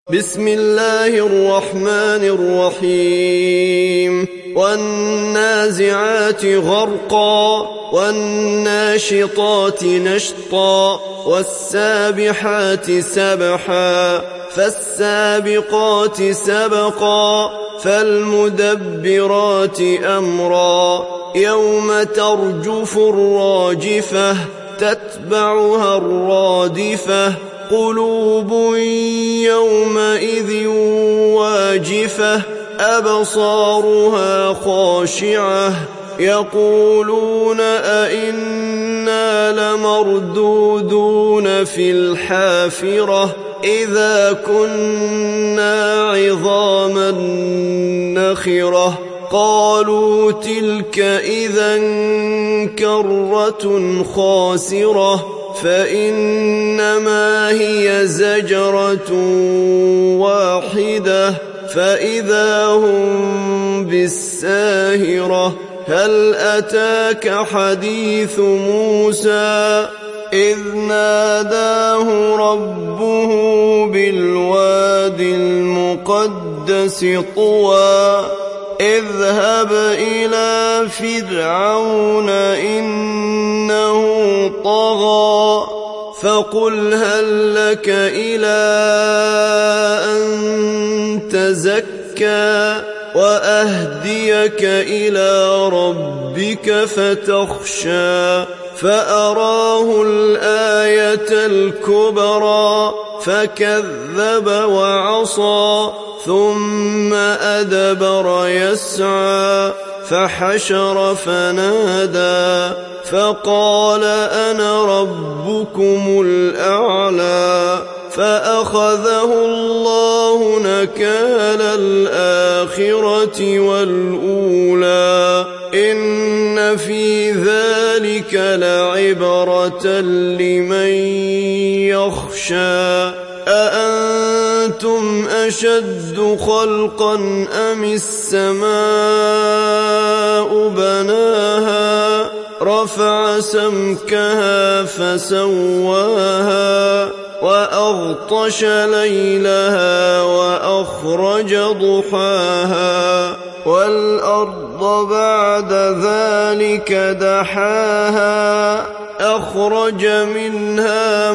بسم الله الرحمن الرحيم والنازعات غرقا والناشطات نشطا والسابحات سبحا فالسابقات سبقا فالمدبرات أمرا يوم ترجف الراجفة تتبعها الرادفة قلوب يومئذ واجفة أبصارها خاشعة يقولون أئنا لمردودون في الحافرة إذا كنا عظاما نخرة قالوا تلك إذا كرة خاسرة فإنما هي زجرة واحدة فإذا هم بالساهرة هل أتاك حديث موسى إذ ناداه ربه بالواد المقدس طوى اذهب إلى فرعون إنه طغى فقل هل لك إلى أن تزكى وأهديك إلى ربك فتخشى فأراه الآية الكبرى فكذب وعصى ثم أدبر يسعى فحشر فنادى فقال أنا ربكم الأعلى فأخذه الله نكال الآخرة والأولى إن في ذلك لعبرة لمن يخشى أأنتم أشد خلقا أم السماء بناها رفع سمكها فسواها وأغطش ليلها وأخرج ضحاها والأرض بعد ذلك دحاها أخرج منها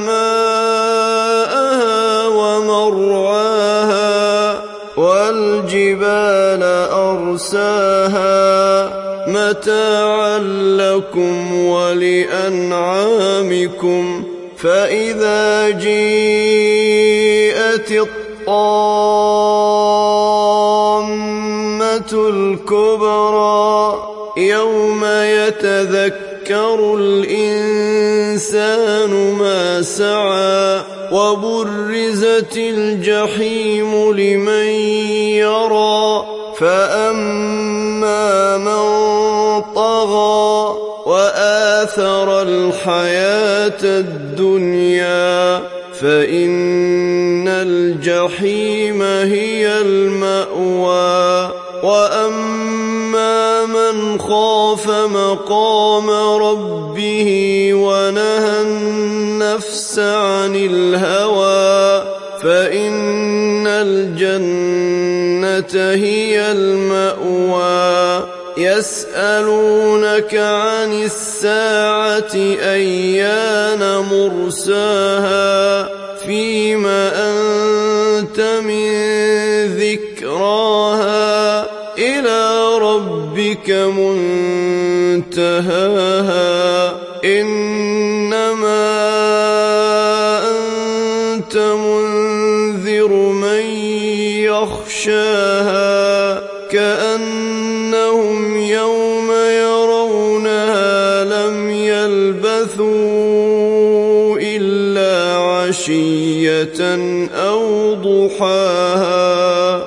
ماءها ومرعاها والجبال أرساها متاعا لكم ولأنعامكم فإذا جيءت الطامة الكبرى يوم يتذكر الإنسان ما سعى وبرزت الجحيم لمن يرى فأما من طغى وآثر الحياة الدنيا فإن الجحيم هي المأوى وأما من خاف مقام ربه ونهى النفس عن الهوى فإن الجنة هي المأوى يسألونك عن الساعة أيان مرساها فيما أنت من ذكراها إلى ربك منتهاها إنما أنت منذر من يخشاها كأنهم يوم يرونها لم يلبثوا إلا عشية أو ضحاها